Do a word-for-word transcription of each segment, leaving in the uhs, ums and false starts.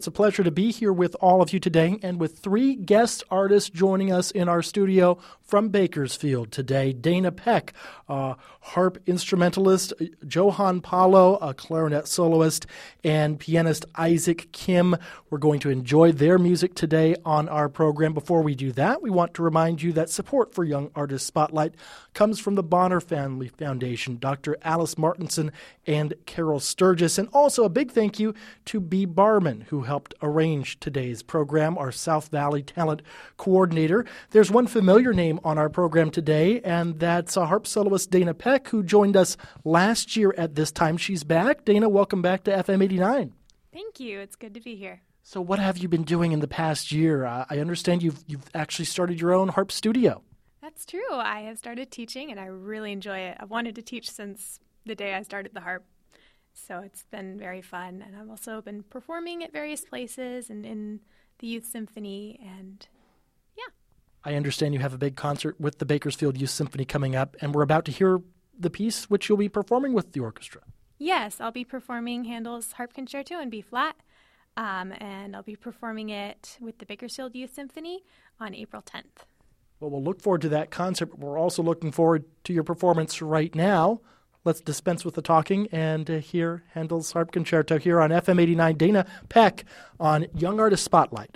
It's a pleasure to be here with all of you today and with three guest artists joining us in our studio from Bakersfield today. Dana Peck, a harp instrumentalist, Johan Paulo, a clarinet soloist, and pianist Isaac Kim. We're going to enjoy their music today on our program. Before we do that, we want to remind you that support for Young Artist Spotlight comes from the Bonner Family Foundation, Doctor Alice Martinson and Carol Sturgis, and also a big thank you to B. Barman, who helped arrange today's program, our South Valley Talent Coordinator. There's one familiar name on our program today, and that's a harp soloist Dana Peck, who joined us last year at this time. She's back. Dana, welcome back to F M eighty-nine. Thank you. It's good to be here. So what have you been doing in the past year? Uh, I understand you've you've actually started your own harp studio. That's true. I have started teaching, and I really enjoy it. I've wanted to teach since the day I started the harp. So it's been very fun, and I've also been performing at various places and in the Youth Symphony, and yeah. I understand you have a big concert with the Bakersfield Youth Symphony coming up, and we're about to hear the piece which you'll be performing with the orchestra. Yes, I'll be performing Handel's Harp Concerto in B-flat, um, and I'll be performing it with the Bakersfield Youth Symphony on April tenth. Well, we'll look forward to that concert, but we're also looking forward to your performance right now. Let's dispense with the talking and uh, hear Handel's Harp Concerto here on F M eighty-nine. Dana Peck on Young Artist Spotlight.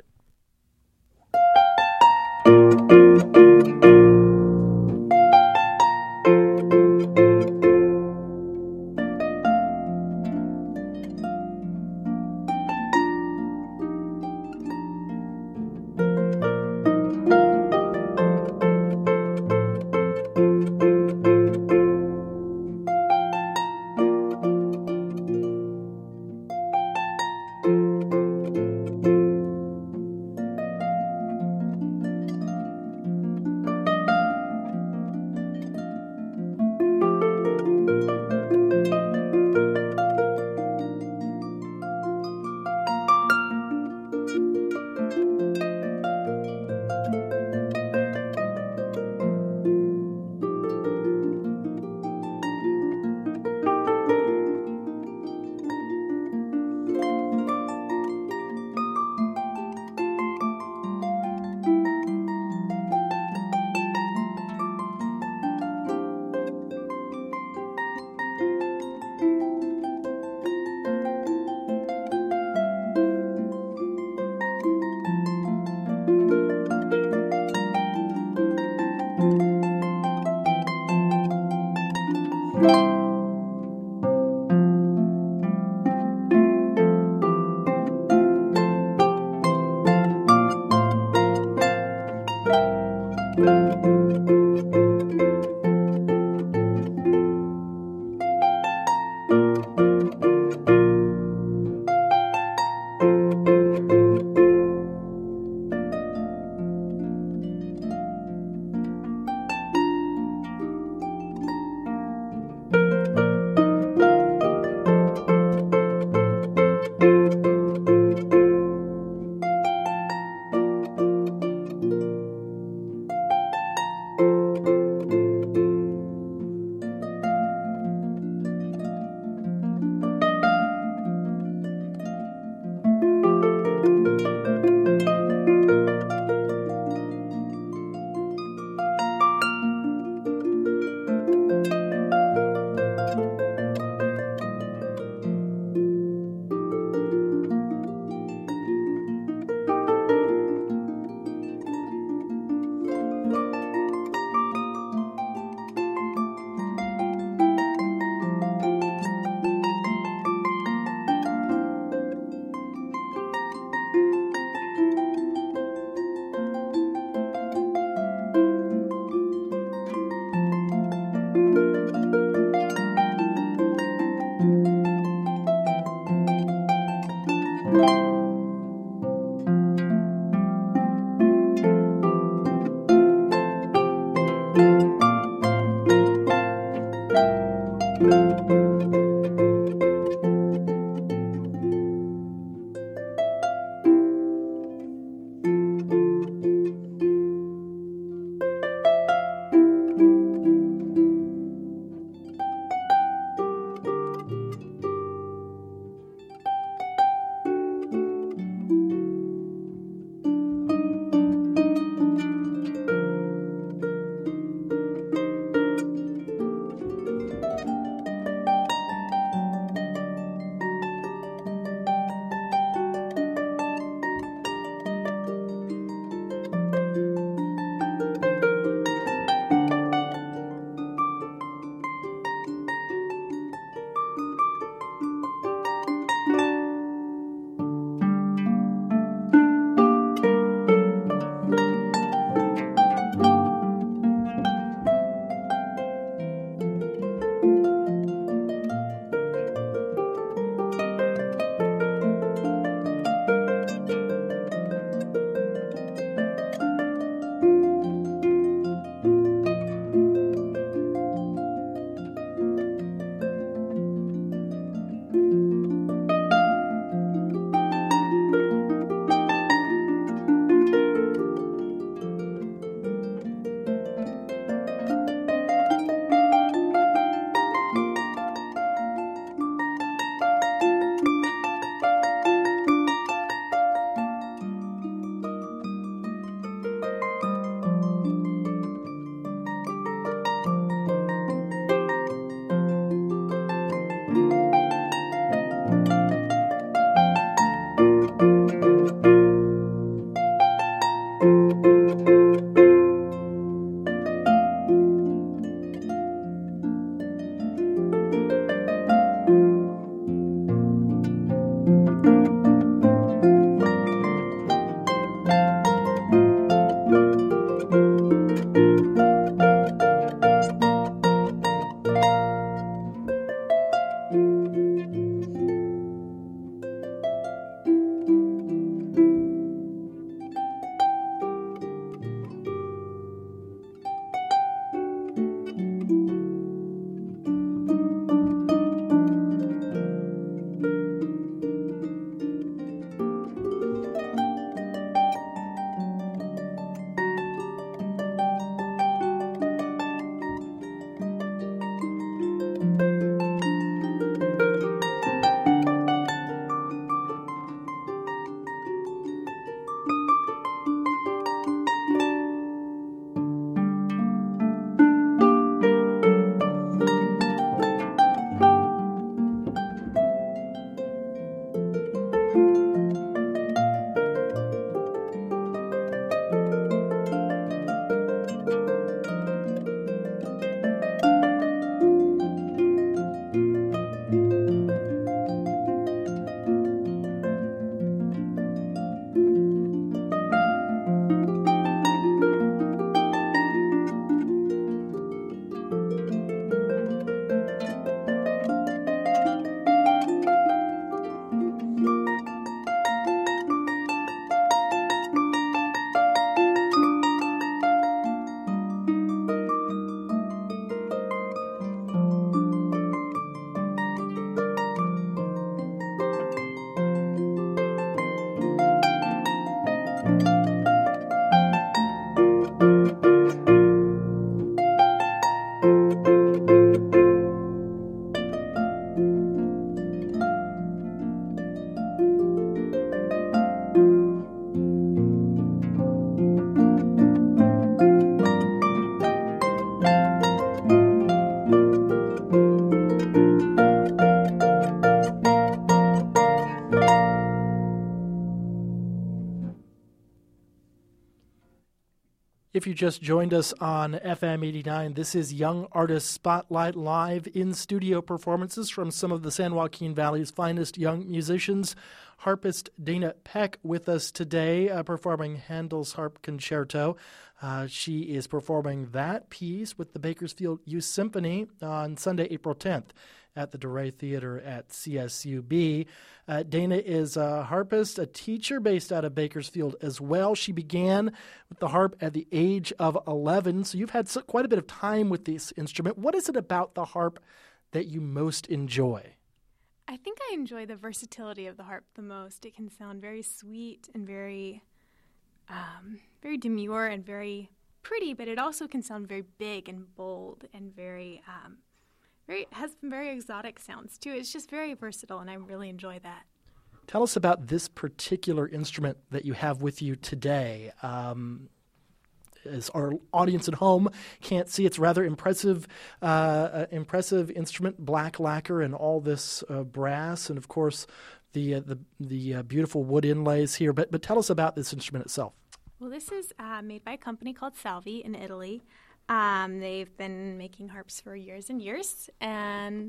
If you just joined us on F M eighty-nine, this is Young Artist Spotlight, live in-studio performances from some of the San Joaquin Valley's finest young musicians. Harpist Dana Peck with us today, uh, performing Handel's Harp Concerto. Uh, she is performing that piece with the Bakersfield Youth Symphony on Sunday, April tenth at the DeRay Theater at C S U B. Uh, Dana is a harpist, a teacher based out of Bakersfield as well. She began with the harp at the age of eleven, so you've had so, quite a bit of time with this instrument. What is it about the harp that you most enjoy? I think I enjoy the versatility of the harp the most. It can sound very sweet and very, um, very demure and very pretty, but it also can sound very big and bold and very, um, very has some very exotic sounds too. It's just very versatile, and I really enjoy that. Tell us about this particular instrument that you have with you today. Um, as our audience at home can't see, it's rather impressive, uh, uh, impressive instrument, black lacquer and all this uh, brass, and of course the uh, the the uh, beautiful wood inlays here. But but tell us about this instrument itself. Well, this is uh, made by a company called Salvi in Italy. Um, they've been making harps for years and years, and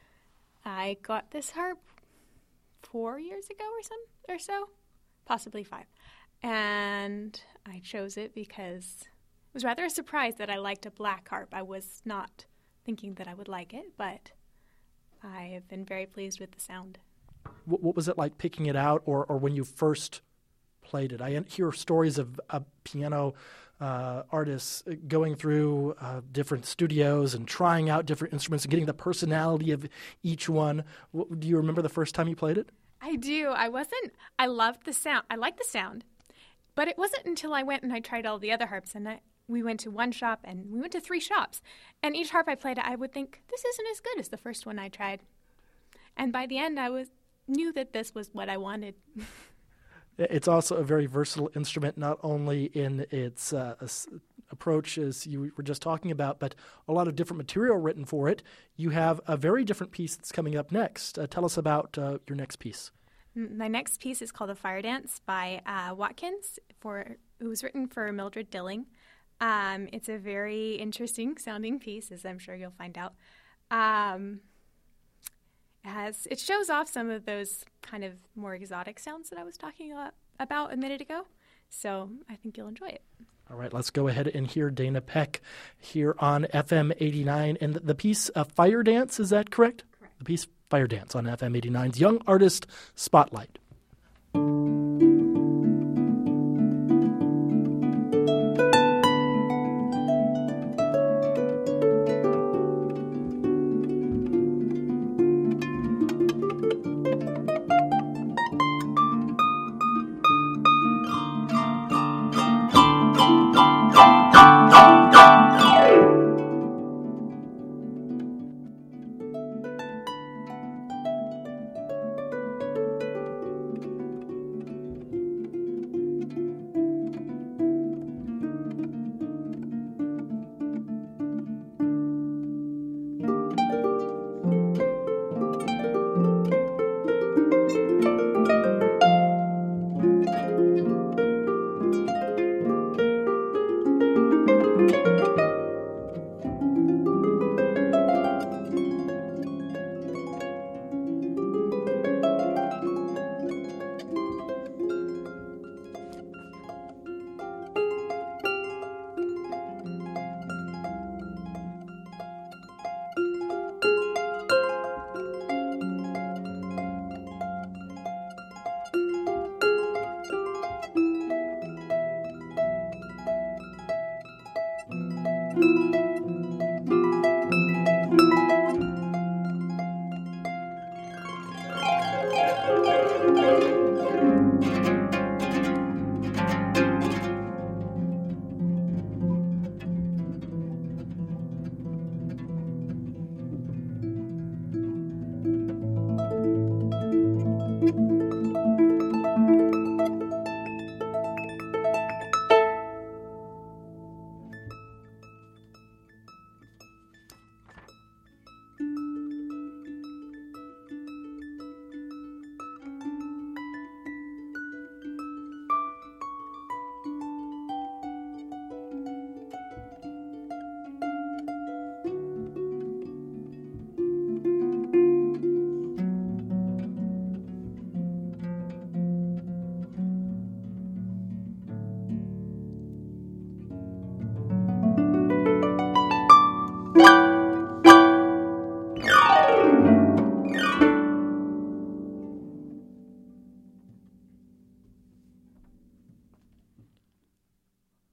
I got this harp four years ago or some or so, possibly five. And I chose it because it was rather a surprise that I liked a black harp. I was not thinking that I would like it, but I have been very pleased with the sound. What, what was it like picking it out, or, or when you first played it? I hear stories of uh, piano uh, artists going through uh, different studios and trying out different instruments and getting the personality of each one. What, do you remember the first time you played it? I do. I wasn't, I loved the sound. I liked the sound. But it wasn't until I went and I tried all the other harps, and I, we went to one shop, and we went to three shops. And each harp I played, I would think, this isn't as good as the first one I tried. And by the end, I was knew that this was what I wanted. It's also a very versatile instrument, not only in its uh, approach, as you were just talking about, but a lot of different material written for it. You have a very different piece that's coming up next. Uh, tell us about uh, your next piece. My next piece is called A Fire Dance by uh, Watkins. For it was written for Mildred Dilling. Um, it's a very interesting sounding piece, as I'm sure you'll find out. Um, it, has, it shows off some of those kind of more exotic sounds that I was talking about a minute ago. So I think you'll enjoy it. All right, let's go ahead and hear Dana Peck here on F M eighty-nine. And the piece uh, Fire Dance, is that correct? Correct. The piece Fire Dance on F M eighty-nine's Young Artist Spotlight.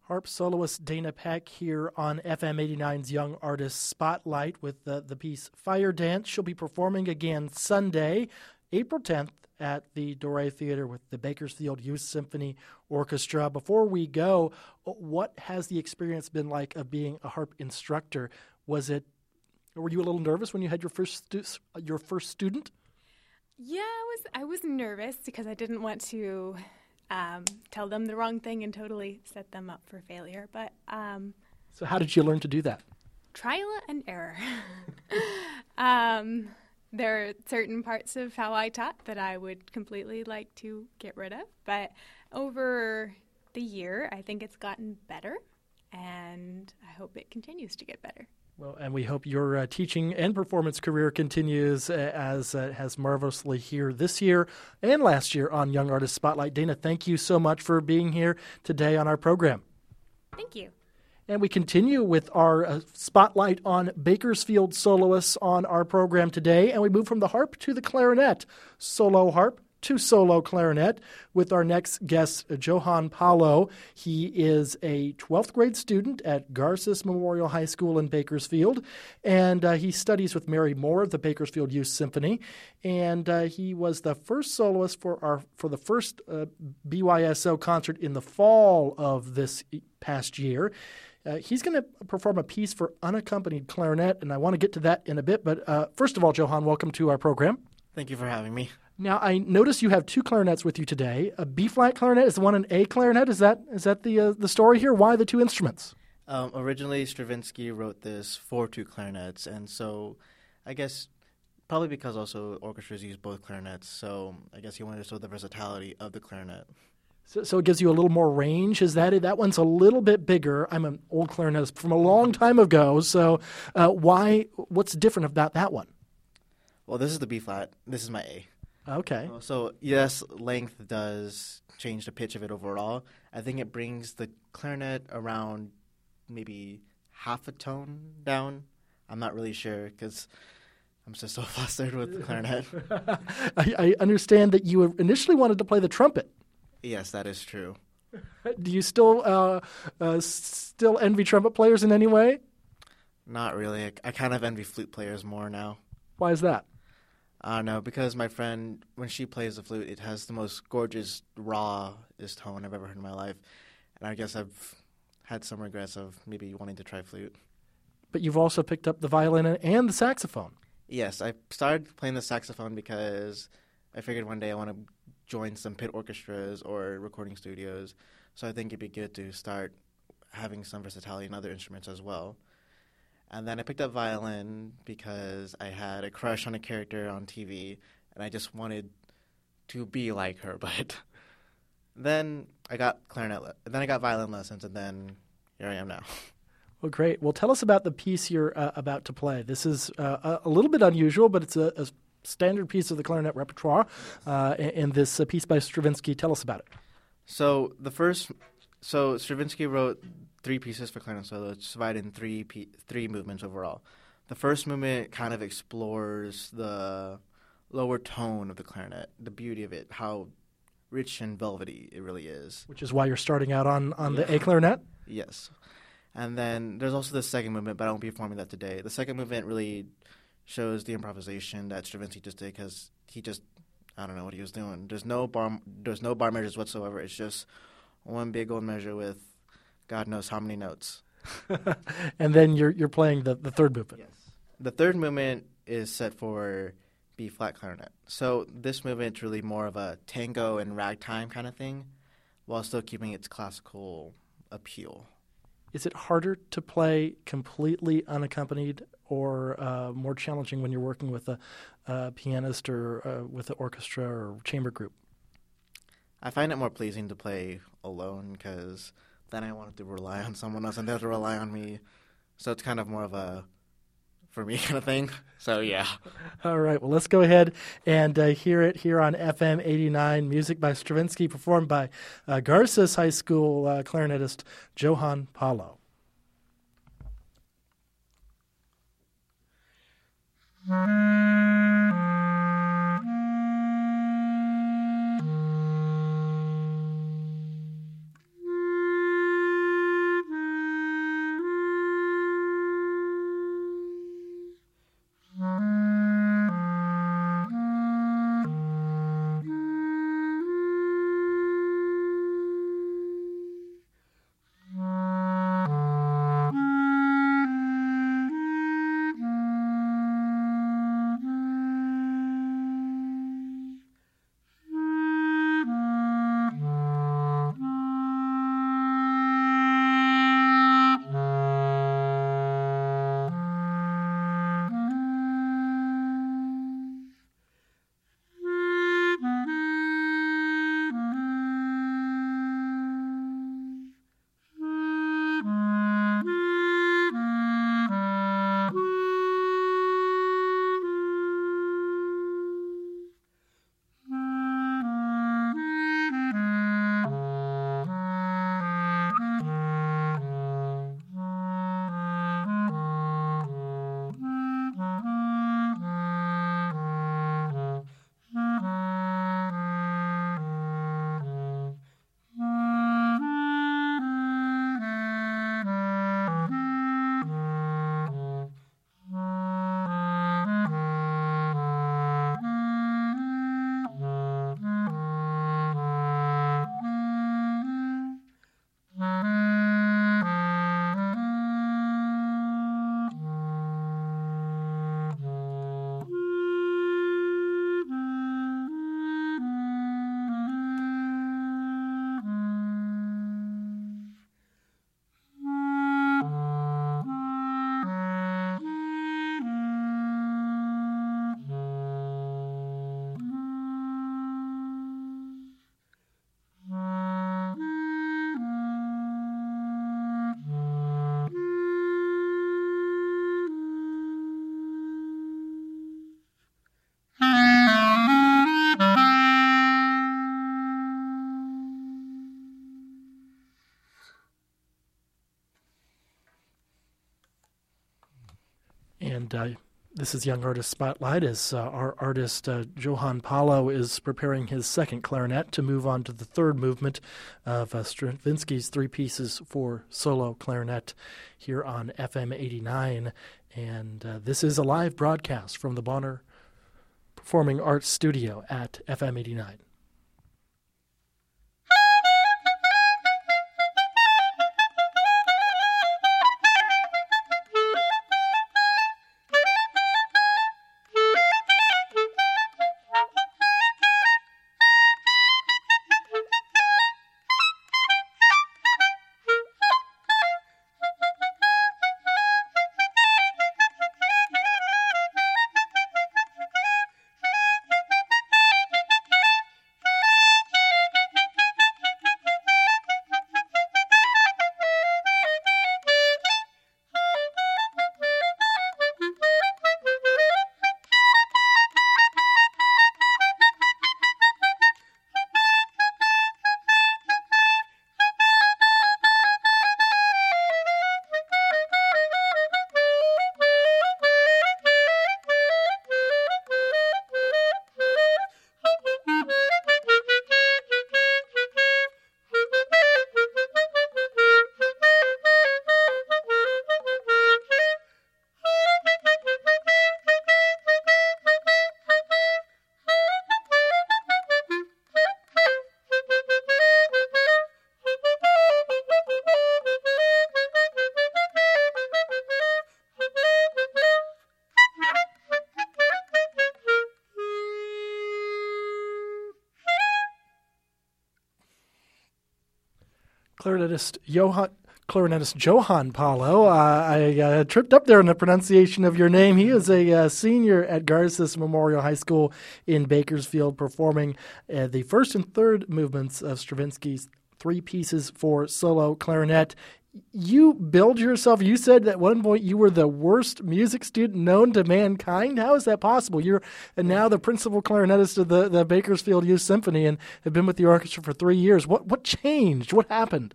Harp soloist Dana Peck here on F M eighty-nine's Young Artist Spotlight with the, the piece Fire Dance. She'll be performing again Sunday, April tenth at the Doré Theater with the Bakersfield Youth Symphony Orchestra. Before we go, what has the experience been like of being a harp instructor? Was it, were you a little nervous when you had your first stu- your first student? Yeah, I was I was nervous because I didn't want to um, tell them the wrong thing and totally set them up for failure. But um, so how did you learn to do that? Trial and error. um, there are certain parts of how I taught that I would completely like to get rid of. But over the year, I think it's gotten better, and I hope it continues to get better. Well, and we hope your uh, teaching and performance career continues uh, as uh, has marvelously here this year and last year on Young Artist Spotlight. Dana, thank you so much for being here today on our program. Thank you. And we continue with our uh, spotlight on Bakersfield soloists on our program today, and we move from the harp to the clarinet, solo harp to solo clarinet with our next guest, Johan Paulo. He is a twelfth grade student at Garces Memorial High School in Bakersfield, and uh, he studies with Mary Moore of the Bakersfield Youth Symphony, and uh, he was the first soloist for our for the first uh, B Y S O concert in the fall of this past year. Uh, he's going to perform a piece for unaccompanied clarinet, and I want to get to that in a bit, but uh, first of all, Johan, welcome to our program. Thank you for having me. Now, I notice you have two clarinets with you today. A B-flat clarinet is the one, an A clarinet. Is that is that the uh, the story here? Why the two instruments? Um, originally, Stravinsky wrote this for two clarinets, and so I guess probably because also orchestras use both clarinets, so I guess he wanted to show the versatility of the clarinet. So, so it gives you a little more range. Is that it? That one's a little bit bigger. I'm an old clarinetist from a long time ago, so uh, why? What's different about that one? Well, this is the B-flat. This is my A. Okay. So, yes, length does change the pitch of it overall. I think it brings the clarinet around maybe half a tone down. I'm not really sure because I'm just so flustered with the clarinet. I, I understand that you initially wanted to play the trumpet. Yes, that is true. Do you still uh, uh, still envy trumpet players in any way? Not really. I, I kind of envy flute players more now. Why is that? I don't know, because my friend, when she plays the flute, it has the most gorgeous, rawest tone I've ever heard in my life. And I guess I've had some regrets of maybe wanting to try flute. But you've also picked up the violin and the saxophone. Yes, I started playing the saxophone because I figured one day I want to join some pit orchestras or recording studios. So I think it'd be good to start having some versatility in other instruments as well. And then I picked up violin because I had a crush on a character on T V, and I just wanted to be like her. But then I got clarinet, le- then I got violin lessons, and then here I am now. Well, great. Well, tell us about the piece you're uh, about to play. This is uh, a little bit unusual, but it's a, a standard piece of the clarinet repertoire. Uh, and this uh, piece by Stravinsky. Tell us about it. So the first, so Stravinsky wrote three pieces for clarinet solo. It's divided in three pe- three movements overall. The first movement kind of explores the lower tone of the clarinet, the beauty of it, how rich and velvety it really is. Which is why you're starting out on, on Yeah. the A clarinet? Yes. And then there's also the second movement, but I won't be performing that today. The second movement really shows the improvisation that Stravinsky just did because he just, I don't know what he was doing. There's no bar, there's no bar measures whatsoever. It's just one big old measure with God knows how many notes. And then you're you're playing the, the third movement. Yes. The third movement is set for B-flat clarinet. So this movement's really more of a tango and ragtime kind of thing while still keeping its classical appeal. Is it harder to play completely unaccompanied or uh, more challenging when you're working with a, a pianist or uh, with an orchestra or chamber group? I find it more pleasing to play alone because then I wanted to rely on someone else and they have to rely on me. So it's kind of more of a for me kind of thing. So, yeah. All right. Well, let's go ahead and uh, hear it here on F M eighty-nine. Music by Stravinsky, performed by uh, Garces High School uh, clarinetist Johan Paulo. And uh, this is Young Artist Spotlight as uh, our artist uh, Johan Paulo is preparing his second clarinet to move on to the third movement of uh, Stravinsky's Three Pieces for Solo Clarinet here on F M eighty-nine. And uh, this is a live broadcast from the Bonner Performing Arts Studio at F M eighty-nine. Clarinetist Johan, clarinetist Johan Paulo. Uh, I uh, tripped up there in the pronunciation of your name. He is a uh, senior at Garces Memorial High School in Bakersfield, performing uh, the first and third movements of Stravinsky's Three Pieces for Solo Clarinet. You billed yourself. You said at one point you were the worst music student known to mankind. How is that possible? You're now the principal clarinetist of the, the Bakersfield Youth Symphony and have been with the orchestra for three years. What what changed? What happened?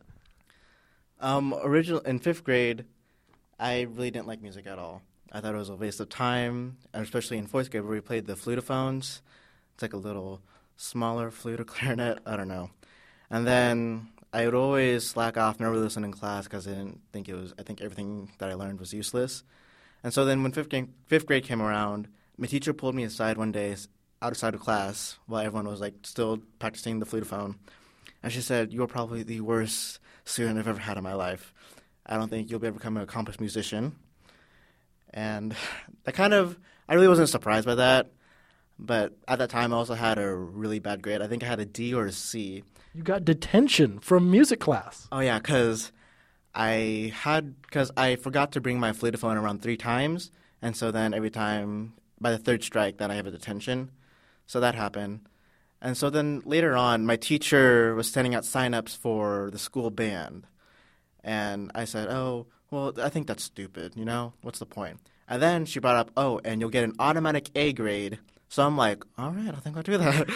Um, original in fifth grade, I really didn't like music at all. I thought it was a waste of time, and especially in fourth grade where we played the flutophones. It's like a little smaller flute or clarinet. I don't know. And then I would always slack off, never listen in class because I didn't think it was. I think everything that I learned was useless. And so then when fifth grade, fifth grade came around, my teacher pulled me aside one day outside of class while everyone was like still practicing the flutophone, and she said, "You're probably the worst student I've ever had in my life. I don't think you'll be able to become an accomplished musician." And that kind of, I really wasn't surprised by that. But at that time, I also had a really bad grade. I think I had a D or a C. You got detention from music class. Oh, yeah, because I had, because I forgot to bring my flutophone around three times. And so then every time, by the third strike, then I have a detention. So that happened. And so then later on, my teacher was sending out sign-ups for the school band. And I said, oh, well, I think that's stupid, you know? What's the point? And then she brought up, oh, and you'll get an automatic A grade. So I'm like, all right, I think I'll do that.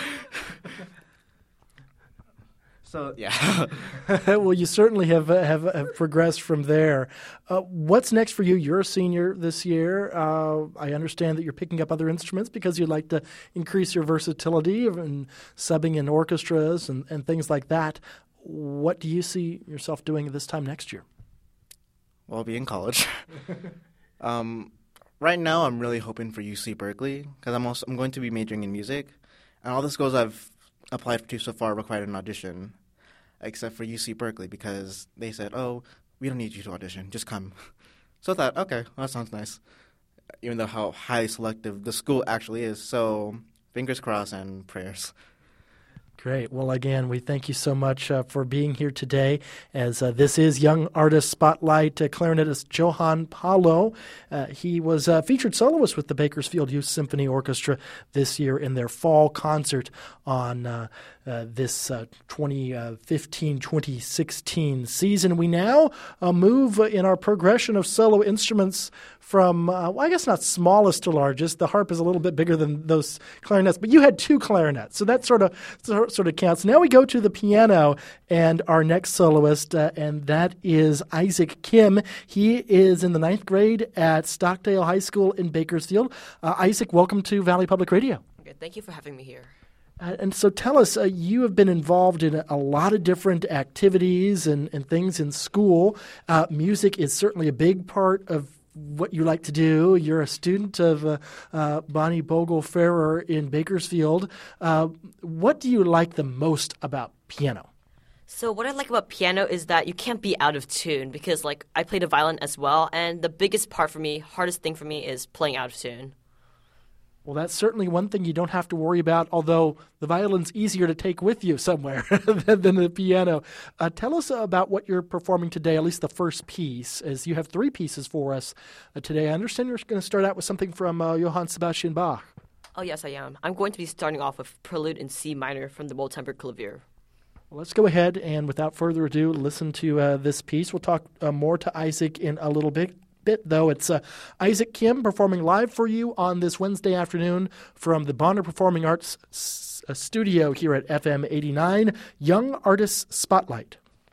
So, yeah. Well, you certainly have, uh, have have progressed from there. Uh, what's next for you? You're a senior this year. Uh, I understand that you're picking up other instruments because you'd like to increase your versatility and subbing in orchestras and, and things like that. What do you see yourself doing this time next year? Well, I'll be in college. um, right now, I'm really hoping for U C Berkeley because I'm also I'm going to be majoring in music, and all the schools I've applied to so far required an audition, except for U C Berkeley because they said, "Oh, we don't need you to audition, just come." So I thought, okay, well, that sounds nice, even though how highly selective the school actually is. So fingers crossed and prayers. Great. Well, again, we thank you so much uh, for being here today as uh, this is Young Artist Spotlight. Uh, clarinetist Johan Paulo. Uh, he was a featured soloist with the Bakersfield Youth Symphony Orchestra this year in their fall concert on uh, uh, this uh, twenty fifteen twenty sixteen season. We now uh, move in our progression of solo instruments from, uh, well, I guess not smallest to largest. The harp is a little bit bigger than those clarinets, but you had two clarinets, so that sort of sort of counts. Now we go to the piano and our next soloist, uh, and that is Isaac Kim. He is in the ninth grade at Stockdale High School in Bakersfield. Uh, Isaac, welcome to Valley Public Radio. Okay, thank you for having me here. Uh, and so tell us, uh, you have been involved in a, a lot of different activities and, and things in school. Uh, music is certainly a big part of what you like to do. You're a student of uh, uh, Bonnie Bogle Ferrer in Bakersfield. Uh, what do you like the most about piano? So what I like about piano is that you can't be out of tune because, like, I play the violin as well, and the biggest part for me, hardest thing for me, is playing out of tune. Well, that's certainly one thing you don't have to worry about, although the violin's easier to take with you somewhere than, than the piano. Uh, tell us about what you're performing today, at least the first piece, as you have three pieces for us uh, today. I understand you're going to start out with something from uh, Johann Sebastian Bach. Oh, yes, I am. I'm going to be starting off with Prelude in C minor from the Wohltempered Clavier. Well, let's go ahead and, without further ado, listen to uh, this piece. We'll talk uh, more to Isaac in a little bit. Bit, though. It's uh, Isaac Kim performing live for you on this Wednesday afternoon from the Bonner Performing Arts s- uh, studio here at F M eighty-nine, Young Artists Spotlight.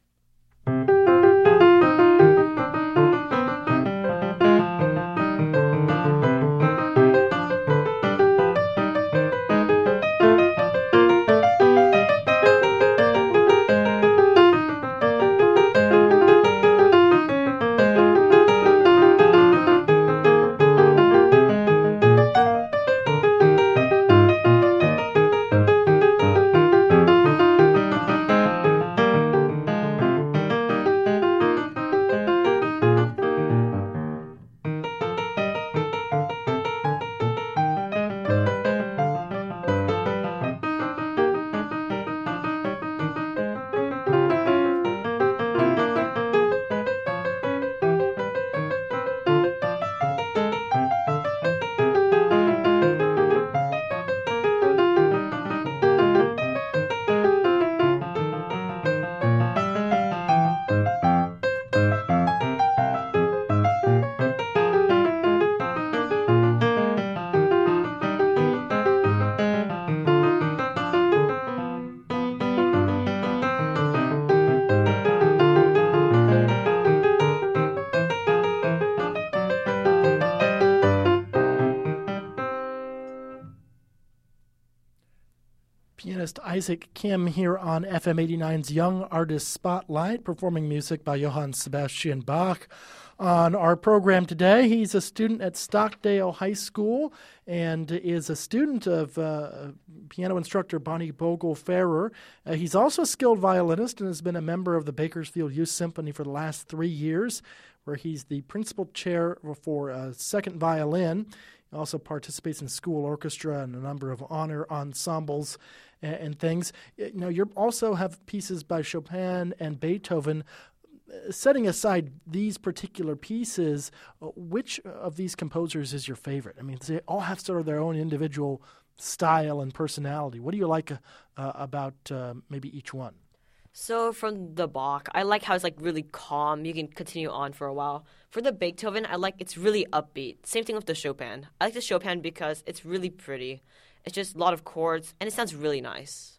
Pianist Isaac Kim here on F M eighty-nine's Young Artist Spotlight, performing music by Johann Sebastian Bach. On our program today, he's a student at Stockdale High School and is a student of uh, piano instructor Bonnie Bogle Ferrer. Uh, he's also a skilled violinist and has been a member of the Bakersfield Youth Symphony for the last three years, where he's the principal chair for uh, second violin. He also participates in school orchestra and a number of honor ensembles and, and things. You know, you also have pieces by Chopin and Beethoven. Setting aside these particular pieces, which of these composers is your favorite? I mean, they all have sort of their own individual style and personality. What do you like uh, about uh, maybe each one? So from the Bach, I like how it's like really calm. You can continue on for a while. For the Beethoven, I like it's really upbeat. Same thing with the Chopin. I like the Chopin because it's really pretty. It's just a lot of chords, and it sounds really nice.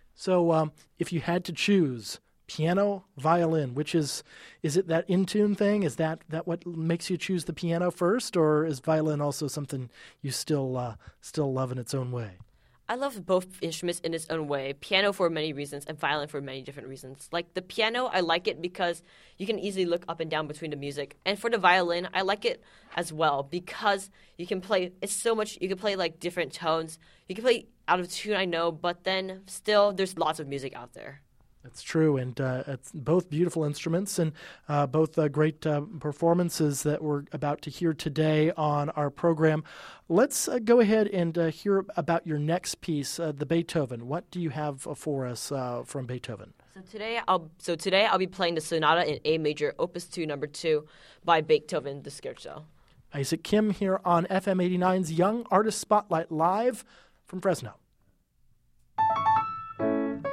So um, if you had to choose piano, violin, which is, is it that in-tune thing? Is that, that what makes you choose the piano first, or is violin also something you still uh, still love in its own way? I love both instruments in its own way. Piano for many reasons and violin for many different reasons. Like the piano, I like it because you can easily look up and down between the music. And for the violin, I like it as well because you can play, it's so much, you can play like different tones. You can play out of tune, I know, but then still there's lots of music out there. That's true, and uh, it's both beautiful instruments and uh, both uh, great uh, performances that we're about to hear today on our program. Let's uh, go ahead and uh, hear about your next piece, uh, the Beethoven. What do you have for us uh, from Beethoven? So today, I'll so today I'll be playing the Sonata in A Major, Opus two, Number two, by Beethoven, the Scherzo. Isaac Kim here on F M eighty-nine's Young Artist Spotlight, live from Fresno.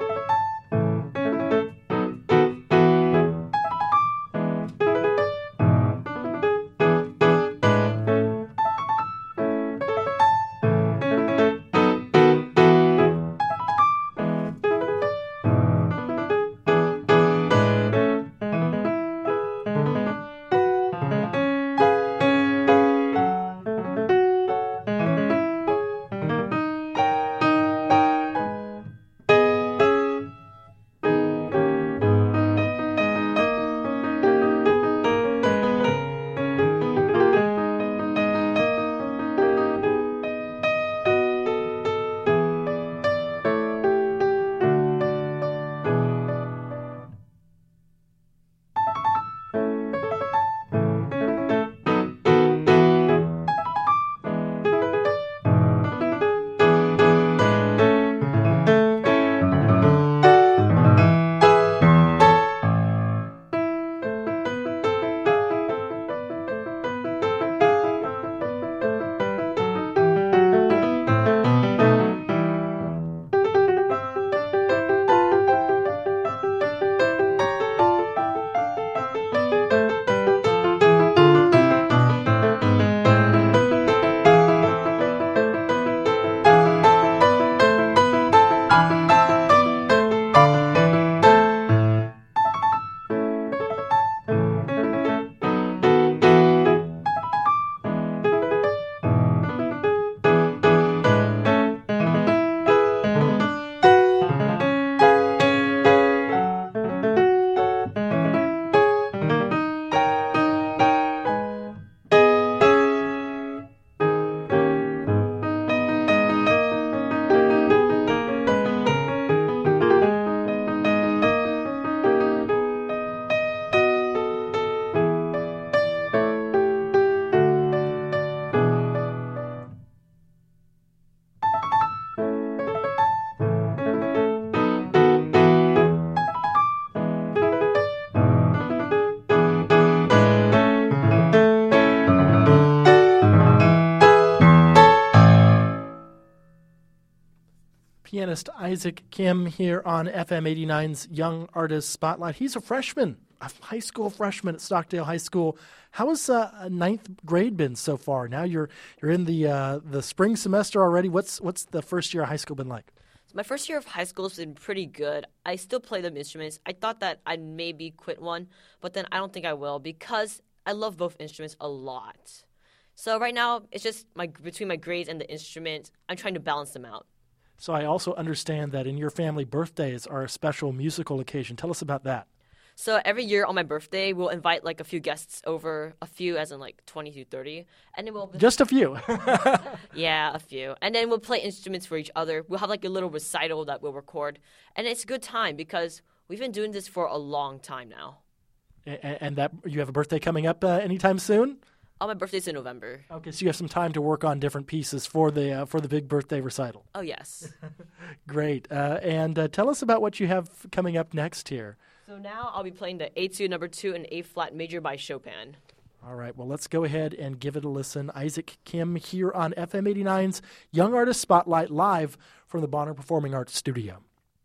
Pianist Isaac Kim here on F M eighty-nine's Young Artist Spotlight. He's a freshman, a high school freshman at Stockdale High School. How has uh, ninth grade been so far? Now you're you're in the uh, the spring semester already. What's what's the first year of high school been like? So my first year of high school has been pretty good. I still play the instruments. I thought that I'd maybe quit one, but then I don't think I will because I love both instruments a lot. So right now it's just my between my grades and the instruments. I'm trying to balance them out. So I also understand that in your family, birthdays are a special musical occasion. Tell us about that. So every year on my birthday, we'll invite like a few guests over, a few as in like twenty to thirty. And then we'll... Just a few. Yeah, a few. And then we'll play instruments for each other. We'll have like a little recital that we'll record. And it's a good time because we've been doing this for a long time now. And, and that you have a birthday coming up uh, anytime soon? Oh, my birthday's in November. Okay, so you have some time to work on different pieces for the uh, for the big birthday recital. Oh, yes. Great. Uh, and uh, tell us about what you have coming up next here. So now I'll be playing the A two, number two, and A-flat major by Chopin. All right, well, let's go ahead and give it a listen. Isaac Kim here on F M eighty-nine's Young Artist Spotlight live from the Bonner Performing Arts Studio.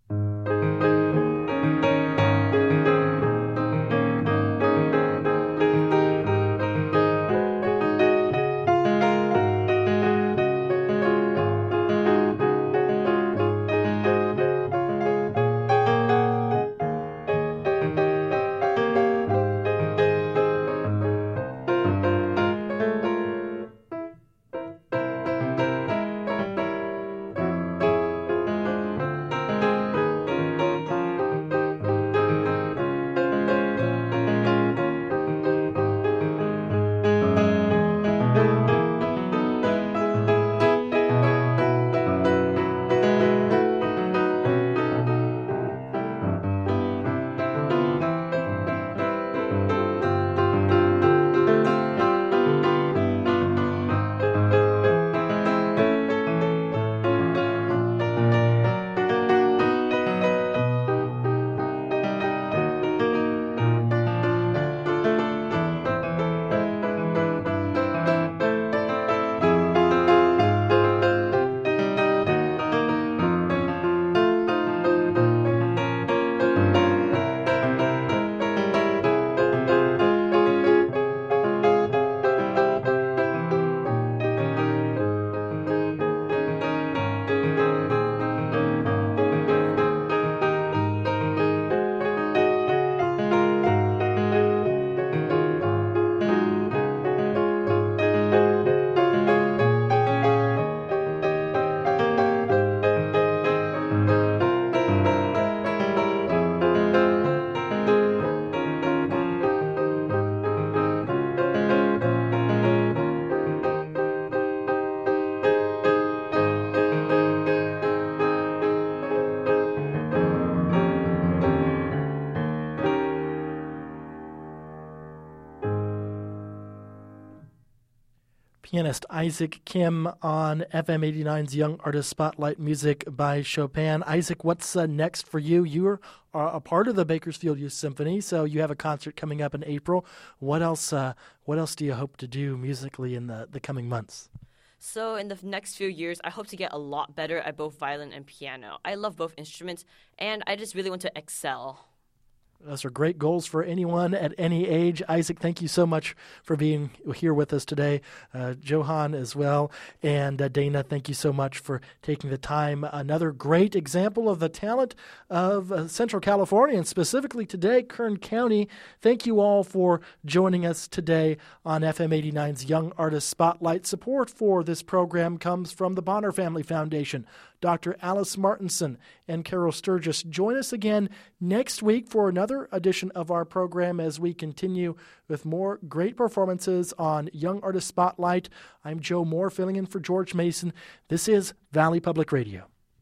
Pianist Isaac Kim on F M eighty-nine's Young Artist Spotlight, music by Chopin. Isaac, what's uh, next for you? You're uh, a part of the Bakersfield Youth Symphony, so you have a concert coming up in April. What else uh, What else do you hope to do musically in the, the coming months? So in the next few years, I hope to get a lot better at both violin and piano. I love both instruments, and I just really want to excel. Those are great goals for anyone at any age. Isaac, thank you so much for being here with us today. Uh, Johan as well. And uh, Dana, thank you so much for taking the time. Another great example of the talent of uh, Central California, and specifically today, Kern County. Thank you all for joining us today on F M eighty-nine's Young Artist Spotlight. Support for this program comes from the Bonner Family Foundation. Doctor Alice Martinson and Carol Sturgis. Join us again next week for another edition of our program as we continue with more great performances on Young Artist Spotlight. I'm Joe Moore filling in for George Mason. This is Valley Public Radio.